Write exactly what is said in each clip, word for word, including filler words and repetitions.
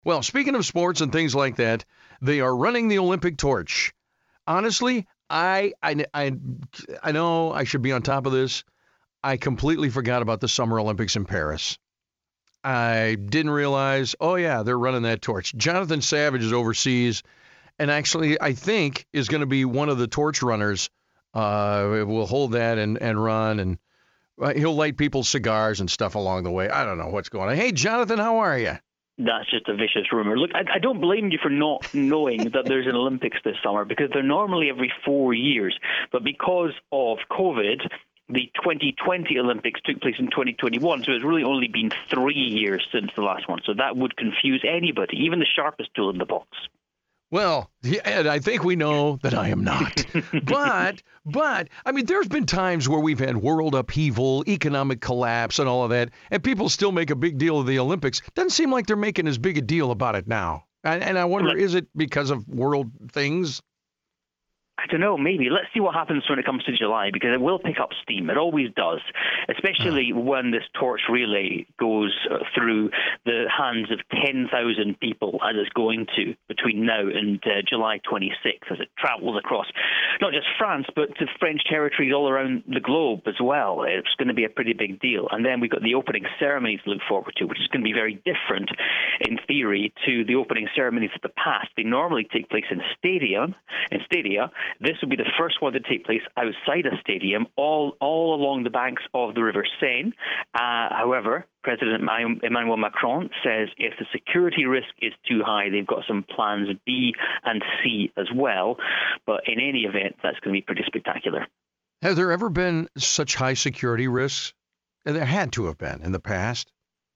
Well, speaking of sports and things like that, they are running the Olympic torch. Honestly, I, I, I, I know I should be on top of this. I completely forgot about the Summer Olympics in Paris. I didn't realize, oh, yeah, they're running that torch. Jonathan Savage is overseas and actually, I think, is going to be one of the torch runners. Uh, will hold that and, and run, and uh, he'll light people's cigars and stuff along the way. I don't know what's going on. Hey, Jonathan, how are you? That's just a vicious rumor. Look, I, I don't blame you for not knowing that there's an Olympics this summer because they're normally every four years. But because of COVID, the twenty twenty Olympics took place in twenty twenty-one, so it's really only been three years since the last one. So that would confuse anybody, even the sharpest tool in the box. Well, yeah, and I think we know that I am not. but, but, I mean, there's been times where we've had world upheaval, economic collapse, and all of that, and people still make a big deal of the Olympics. Doesn't seem like they're making as big a deal about it now. And, and I wonder, is it because of world things? I don't know, maybe. Let's see what happens when it comes to July, because it will pick up steam. It always does, especially when this torch relay goes through the hands of ten thousand people, as it's going to between now and uh, July twenty-sixth, as it travels across not just France, but to French territories all around the globe as well. It's going to be a pretty big deal. And then we've got the opening ceremonies to look forward to, which is going to be very different, in theory, to the opening ceremonies of the past. They normally take place in stadium, in stadia. This will be the first one to take place outside a stadium, all all along the banks of the River Seine. Uh, however, President Emmanuel Macron says if the security risk is too high, they've got some plans B and C as well. But in any event, that's going to be pretty spectacular. Have there ever been such high security risks? There had to have been in the past.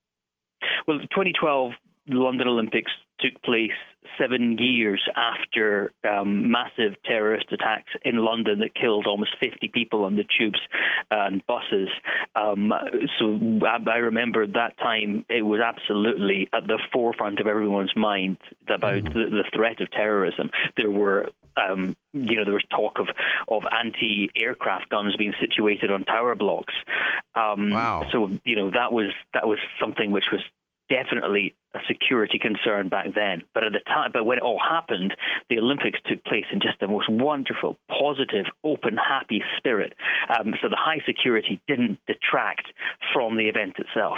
Well, the twenty twelve London Olympics took place seven years after um, massive terrorist attacks in London that killed almost fifty people on the tubes and buses. Um, so I remember that time it was absolutely at the forefront of everyone's mind about mm. the, the threat of terrorism. There were Um, you know, there was talk of, of anti-aircraft guns being situated on tower blocks. Um, wow. So, you know, that was that was something which was definitely a security concern back then. But at the time, but when it all happened, the Olympics took place in just the most wonderful, positive, open, happy spirit. Um, so the high security didn't detract from the event itself.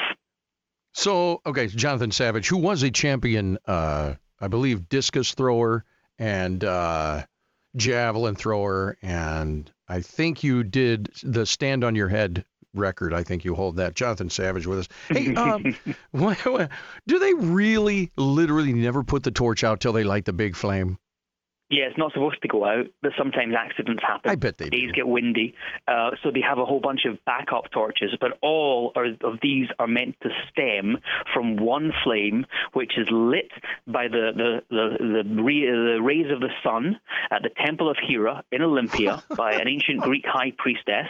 So, okay, Jonathan Savage, who was a champion, uh, I believe, discus thrower and uh, javelin thrower, and I think you did the stand on your head record. I think you hold that. Jonathan Savage with us. Hey, um, what, what, do they really, literally never put the torch out till they light the big flame? Yeah, it's not supposed to go out, but sometimes accidents happen. I bet they do. Days get windy, uh, so they have a whole bunch of backup torches, but all are, of these are meant to stem from one flame, which is lit by the the the, the, re, the rays of the sun at the Temple of Hera in Olympia by an ancient Greek high priestess.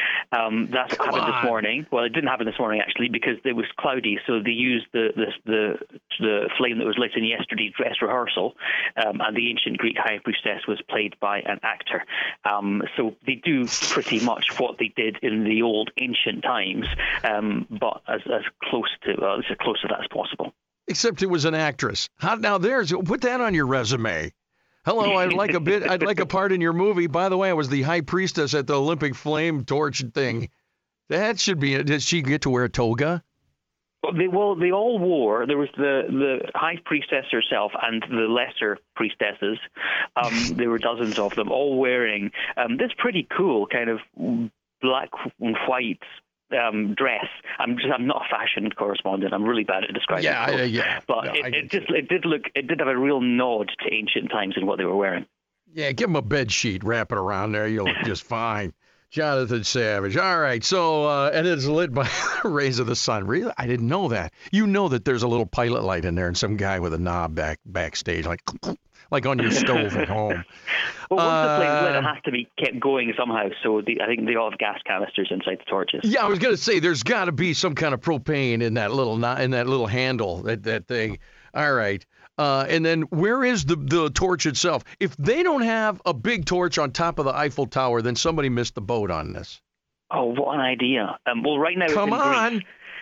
Um, that's Come happened on. this morning. Well, it didn't happen this morning, actually, because it was cloudy, so they used the the the, the flame that was lit in yesterday's dress rehearsal, um, and the ancient Greek high priestess was played by an actor. Um, so they do pretty much what they did in the old ancient times, um, but as, as close to well, as close to that as possible. Except it was an actress. How, now there's put that on your resume. Hello, I'd like a bit. I'd like a part in your movie. By the way, I was the high priestess at the Olympic flame torch thing. That should be it. Did she get to wear a toga? Well, they, well, they all wore. There was the, the high priestess herself and the lesser priestesses. Um, there were dozens of them, all wearing um, this pretty cool kind of black and white um, dress. I'm just I'm not a fashion correspondent. I'm really bad at describing. Yeah, clothes. yeah. But no, it, it just it did look it did have a real nod to ancient times in what they were wearing. Yeah, give them a bed sheet, wrap it around there. You'll look just fine. Jonathan Savage. All right. So, uh, and it's lit by the rays of the sun. Really? I didn't know that. You know that there's a little pilot light in there and some guy with a knob back backstage, like like on your stove at home. Well, once uh, the flame's lit, it has to be kept going somehow. So the, I think they all have gas canisters inside the torches. Yeah, I was going to say there's got to be some kind of propane in that little in that little handle, that, that thing. All right. Uh, and then where is the, the torch itself? If they don't have a big torch on top of the Eiffel Tower, then somebody missed the boat on this. Oh, what an idea. Um, well, right now Come it's in on. Greece.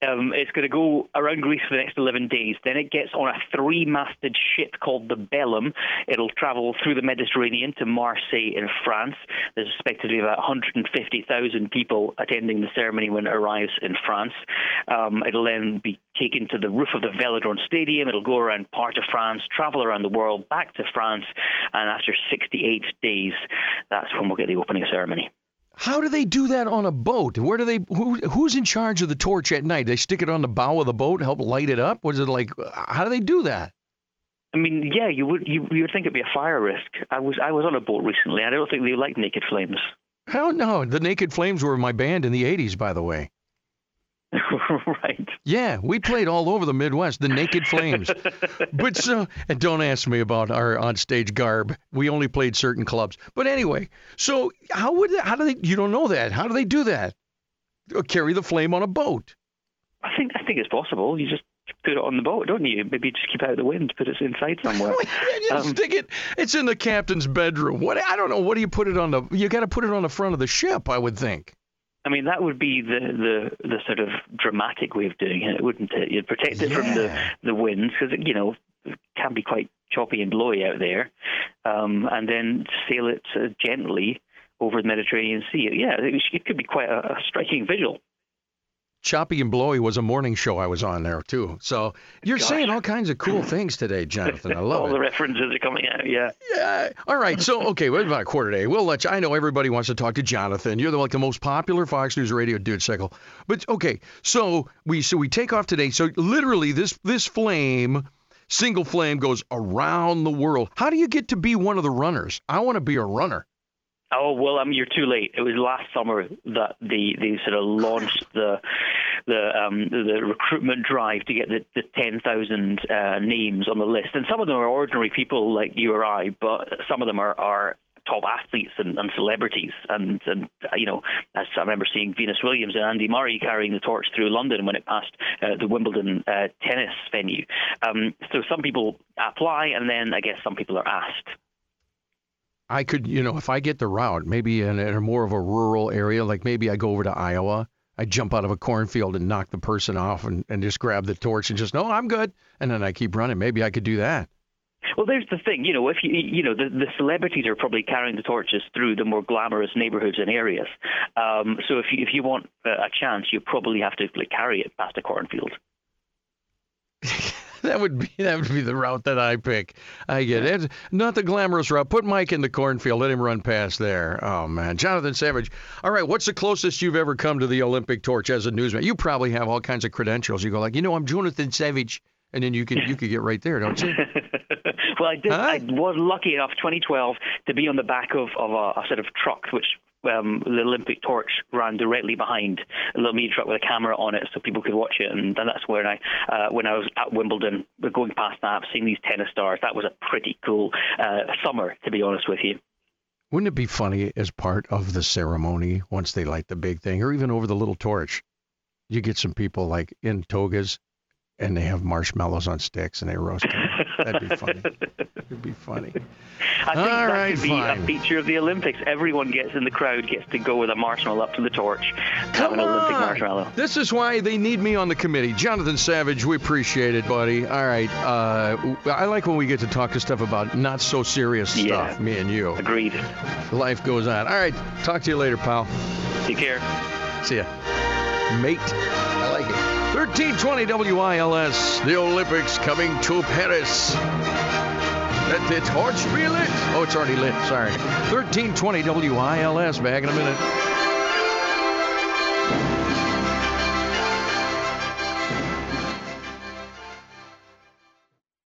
Um, it's going to go around Greece for the next eleven days. Then it gets on a three-masted ship called the Bellum. It'll travel through the Mediterranean to Marseille in France. There's expected to be about one hundred fifty thousand people attending the ceremony when it arrives in France. Um, it'll then be taken to the roof of the Velodrome Stadium. It'll go around part of France, travel around the world, back to France, and after sixty-eight days, that's when we'll get the opening ceremony. How do they do that on a boat? Where do they? Who, who's in charge of the torch at night? They stick it on the bow of the boat, help light it up. Was it like? How do they do that? I mean, yeah, you would you, you would think it'd be a fire risk. I was I was on a boat recently. I don't think they like Naked Flames. Hell no! The Naked Flames were my band in the eighties, by the way. Right. Yeah, we played all over the Midwest, the Naked Flames. But so, and don't ask me about our onstage garb. We only played certain clubs. But anyway, so how would how do they? You don't know that? How do they do that? Or carry the flame on a boat? I think I think it's possible. You just put it on the boat, don't you? Maybe just keep it out of the wind, put it inside somewhere. you um, stick it. It's in the captain's bedroom. What? I don't know. What do you put it on the? You got to put it on the front of the ship, I would think. I mean, that would be the, the, the sort of dramatic way of doing it, wouldn't it? You'd protect it yeah. from the, the winds, because, you know, it can be quite choppy and blowy out there, um, and then sail it uh, gently over the Mediterranean Sea. Yeah, it, it could be quite a, a striking visual. Choppy and Blowy was a morning show I was on there, too. So you're Gosh. saying all kinds of cool things today, Jonathan. I love all it. All the references are coming out, yeah. Yeah. All right. So, okay, we're about a quarter day. We'll let you. I know everybody wants to talk to Jonathan. You're the, like the most popular Fox News radio dude cycle. But, okay, so we so we take off today. So literally this this flame, single flame, goes around the world. How do you get to be one of the runners? I want to be a runner. Oh, well, I mean, you're too late. It was last summer that they, they sort of launched the the um, the recruitment drive to get the, the ten thousand uh, names on the list. And some of them are ordinary people like you or I, but some of them are, are top athletes and, and celebrities. And, and, you know, as I remember seeing Venus Williams and Andy Murray carrying the torch through London when it passed uh, the Wimbledon uh, tennis venue. Um, so some people apply, and then I guess some people are asked. I could, you know, if I get the route, maybe in, in a more of a rural area, like maybe I go over to Iowa, I jump out of a cornfield and knock the person off and, and just grab the torch and just, no, I'm good. And then I keep running. Maybe I could do that. Well, there's the thing, you know, if you, you know, the, the celebrities are probably carrying the torches through the more glamorous neighborhoods and areas. Um, so if you, if you want a chance, you probably have to like, carry it past a cornfield. That would be that would be the route that I pick. I get it. Not the glamorous route. Put Mike in the cornfield. Let him run past there. Oh, man. Jonathan Savage. All right, what's the closest you've ever come to the Olympic torch as a newsman? You probably have all kinds of credentials. You go like, you know, I'm Jonathan Savage. And then you can you could get right there, don't you? Well, I did. Huh? I was lucky enough, twenty twelve, to be on the back of, of a, a sort of truck, which um, the Olympic torch ran directly behind, a little mini truck with a camera on it, so people could watch it. And, and that's where I, uh, when I was at Wimbledon, going past that, seeing these tennis stars. That was a pretty cool uh, summer, to be honest with you. Wouldn't it be funny as part of the ceremony once they light the big thing, or even over the little torch, you get some people like in togas, and they have marshmallows on sticks and they roast them. That'd be funny. It'd be funny. I think All that right, could be fine. a feature of the Olympics. Everyone gets in the crowd gets to go with a marshmallow up to the torch, have Come an Olympic on. marshmallow. This is why they need me on the committee. Jonathan Savage, we appreciate it, buddy. All right. Uh, I like when we get to talk to stuff about not so serious Yeah. stuff, me and you. Agreed. Life goes on. All right. Talk to you later, pal. Take care. See ya. Mate. I like it. thirteen twenty W I L S, the Olympics coming to Paris. Let the torch be lit. Oh, it's already lit. Sorry. thirteen twenty W I L S, back in a minute.